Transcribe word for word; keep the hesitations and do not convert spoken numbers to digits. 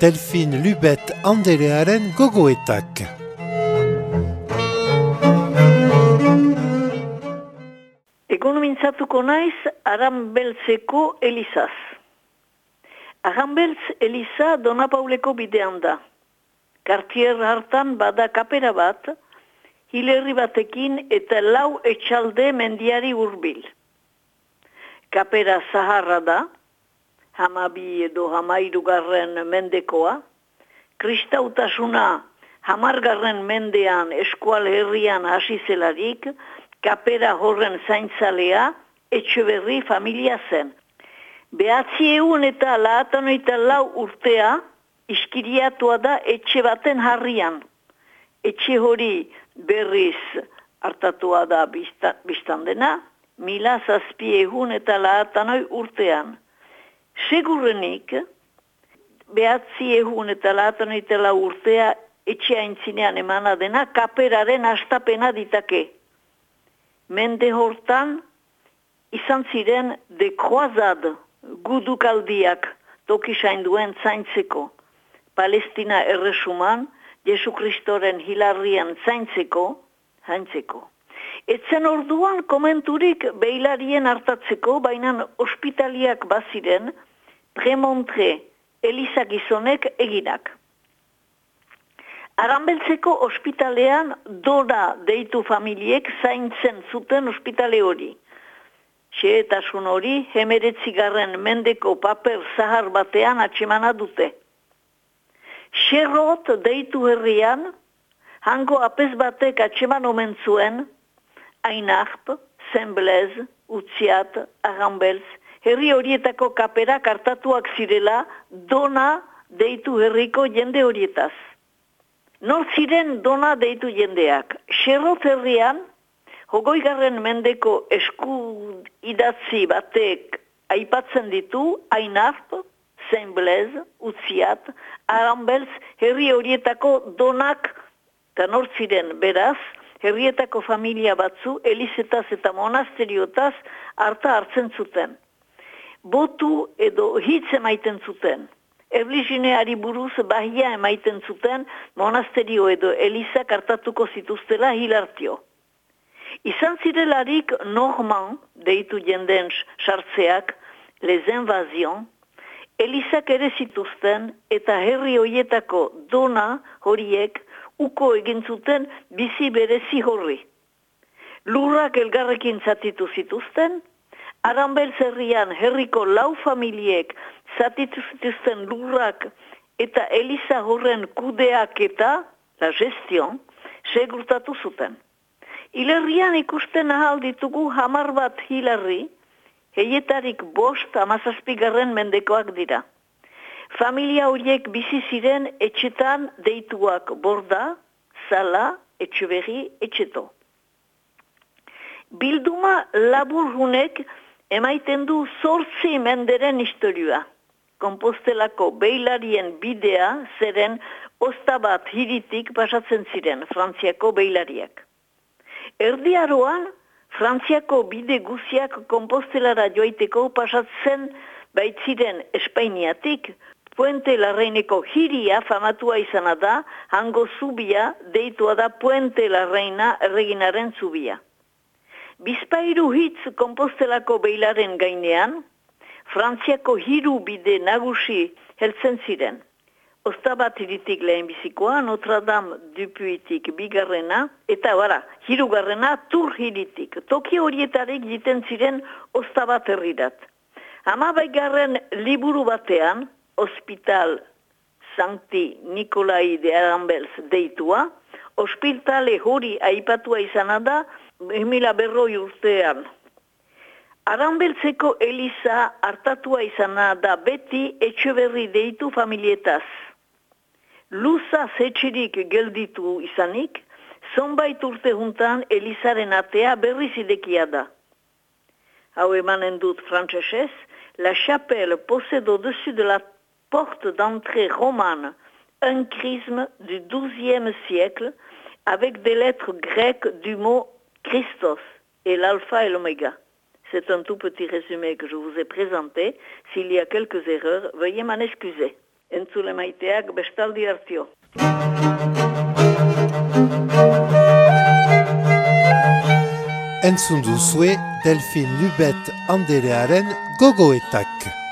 Delphine Lubet Anderearen gogoetak. Egun mintzatuko naiz Aranbeltzeko Elizaz. Aranbeltz Eliza Dona Pauleko bidean da. Kartier hartan bada kapera bat, hilerri batekin eta lau etxalde mendiari hurbil. Kapera zaharra da, hamabi edo hamairugarren mendekoa, kristautasuna hamargarren mendean eskual herrian hasi zelarik, kapera horren zaintzalea Etxeberri familia zen. Behatzi egun eta laatan eta lau urtea iskiriatua da etxe baten harrian. Etxe hori berriz hartatua da biztan dena, mila zazpi egun eta laatanoi urtean. Segurenik, behatzi egun eta laatanoi eta lau urtea etxe aintzinean emana dena kaperaren astapena ditake. Mende hortan izan ziren de croisade gudukaldiak tokisain duen zaintzeko. Palestina erresuman, Jesu Kristoren hilarrian zaintzeko, haintzeko. Etzen orduan komenturik behilarien hartatzeko, baina ospitaliak baziren, Premontre Eliza gizonek eginak. Aranbeltzeko ospitalean Dona deitu familiek zaintzen zuten ospitale hori. Xehetasun hori hemeretzigarren mendeko paper zahar batean atxemana dute. Xerrot deitu herrian, hango apez batek atxeman omen zuen, Ainarp, Zenblez, Utziat, Aranbeltz, herri horietako kaperak hartatuak zirela Dona deitu herriko jende horietaz. Nor ziren Dona deitu jendeak? Xerrot herrian, hogoigarren mendeko esku idatzi batek aipatzen ditu Ainarp, Zenblez, Utziat, Aranbeltz, herri horietako Donak, eta nor ziren beraz, herrietako familia batzu, elizetaz eta monasteriotaz harta hartzen zuten. Botu edo hitz emaiten zuten. Erligineari buruz bahia emaiten zuten monasterio edo elizak hartatuko zituztela hilartio. Izan zirelarik Norman, deitu jendeen sartzeak, les invasions, elizak ere zituzten eta herri horietako Dona horiek uko egin zuten bizi berezi horri. Lurrak elgarrekin zatitu zituzten, Aranbeltz herrian herriko lau familiek zatitu zituzten lurrak eta eliza horren kudeak eta, la gestion, segurtatu zuten. Hilerrian ikusten ahal ditugu hamar bat hilarri, heietarik bost amazazpigarren mendekoak dira. Familia horiek bizi ziren etxetan deituak Borda, Zala, Etxeberri, Etxeto. Bilduma laburhunek emaiten du zortzi menderen historia. Kompostelako behilarien bidea zeren osta bat hiritik pasatzen ziren Frantziako behilariak. Erdiaroan, Frantziako bide guziak Kompostelara joaiteko pasatzen baitziren Espainiatik, Puente Larreineko hiria famatua izana da, hango zubia deitua da Puente Larreina erreginaren zubia. Bizpairu hitz Kompostelako beilaren gainean, Frantziako hiru bide nagusi heltzen ziren. Ostabat hiritik lehenbizikoa, Notre Dame du Puitik bigarrena, eta bara, hirugarrena Tour hiritik. Toki horietarik jiten ziren Ostabat herrirat. Hamabaigarren liburu batean, Hospital Sancti Nicolai de Aranbeltz deitua, ospitale hori aipatua izana da mila berroi urtean. Aranbeltzeko Eliza hartatua izana da beti Etxeberri deitu familietaz. Luza zetxirik gelditu izanik, zonbait urte juntan Elizaren atea berriz idekia da. Hau emanen dut frantsesez, la chapelle possède au-dessus de la porte d'entrée romane un chrisme du douzième siècle avec des lettres grecques du mot Christos et l'alpha et l'oméga. C'est un tout petit résumé que je vous ai présenté. S'il y a quelques erreurs, veuillez m'en excuser. entzule maiteak bestaldi hartio. Entzun duzue Delfin Lubet anderearen gogoetak.